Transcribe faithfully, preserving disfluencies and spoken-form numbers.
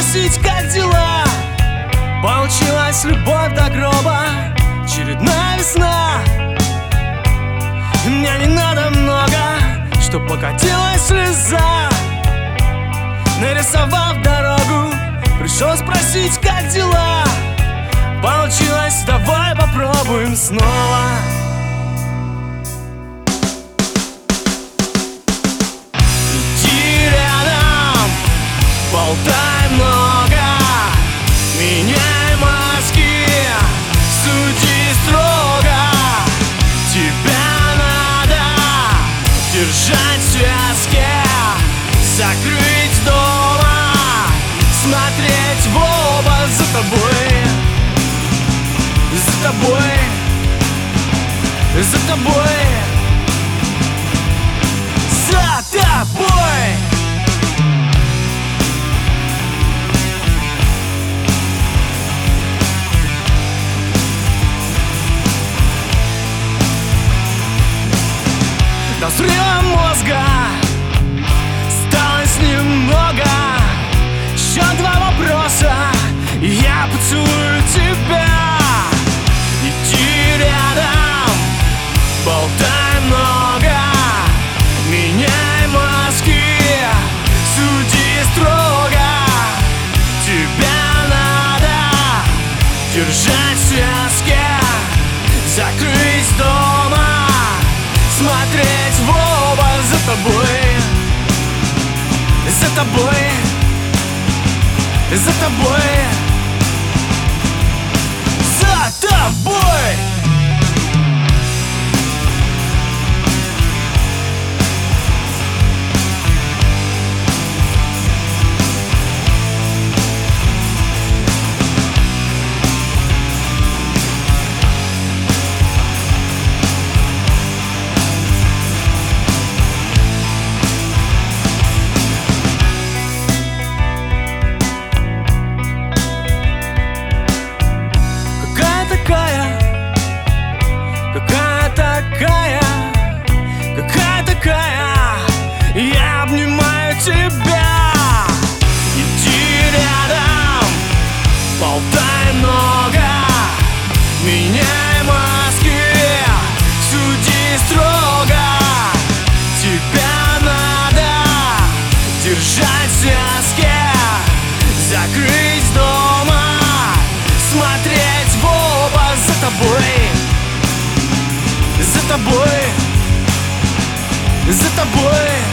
спросить, как дела. Получилась любовь до гроба, очередная весна. Мне не надо много, чтоб покатилась слеза. Нарисовав дорогу, пришел спросить, как дела. Получилось, давай попробуем снова. Иди рядом, болтай много, меняй мозги, суди строго. Тебя надо держать в связке, закрыть дома, смотреть в оба. За тобой, за тобой, за тобой, за тобой. До взрыва мозга осталось немного. Еще два вопроса, и я поцелую тебя. Иди рядом, болтай много, меняй мозги, суди строго. Тебя надо держать в связке, закрыть дома, смотреть в оба. За тобой, за тобой, за тобой, за тобой. Какая такая, какая такая, я обнимаю тебя. Иди рядом, болтай много, меняй мозги, суди строго. Тебя надо держать в связке, закрыть дома, смотреть в оба. За тобой, за тобой, за тобой.